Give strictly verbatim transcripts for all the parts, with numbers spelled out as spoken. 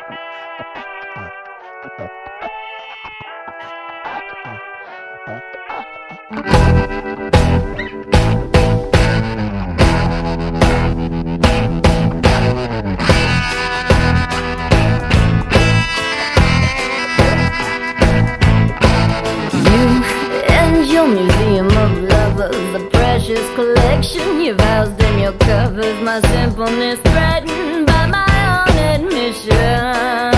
Museum of lovers, a precious collection you've housed in your covers. My simpleness threatened by my own admission,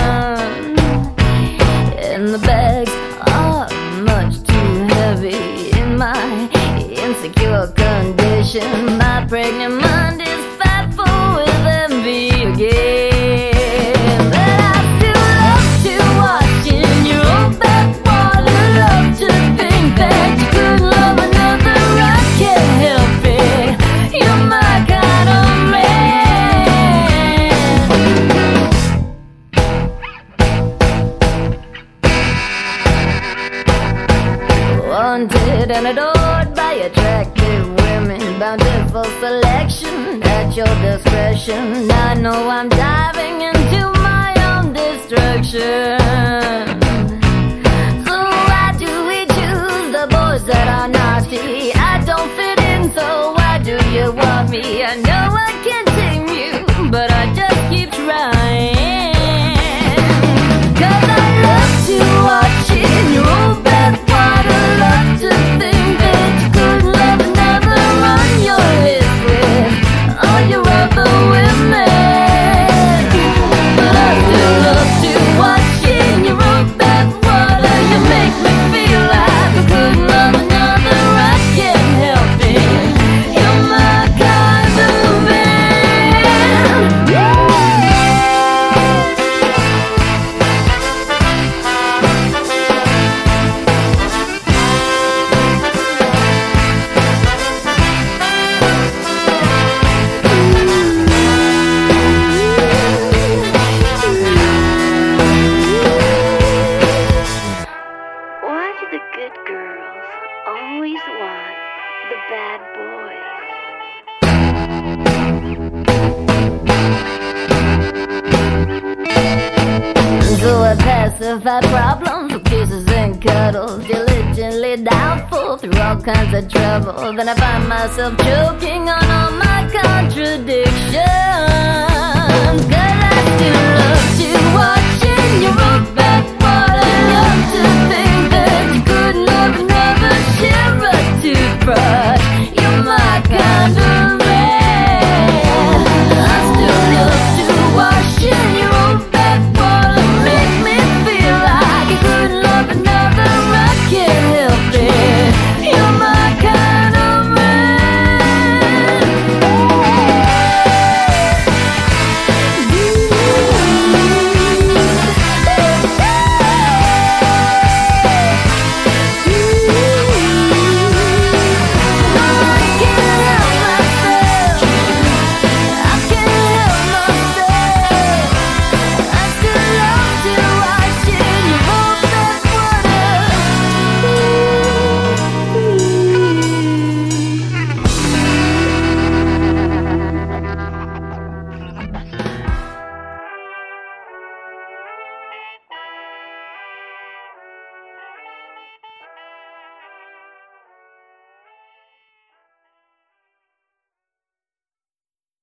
and the bags are much too heavy in my insecure condition. My pregnant mind is fat full with envy again, but I still love to watch in your old backwater, love to think that you could love another. I can't help it, you're my kind of man. Wanted and adored by attractive women, bountiful selection at your discretion. I know I'm diving into my own destruction. So why do we choose the boys that are naughty? I don't fit in, so why do you want me? I know I can't tame you, but I just keep trying. Cause I love to watch in your old bathwater, love to think that you could love another on your list with all your other women. But I still love to watch in your old bathwater. You make me feel like I could love another. I can't help it, you're my kind of man. Why do the good girls always want the bad boys? So I pacify problems with kisses and cuddles, diligently doubtful through all kinds of trouble. Then I find myself choking on all my contradictions.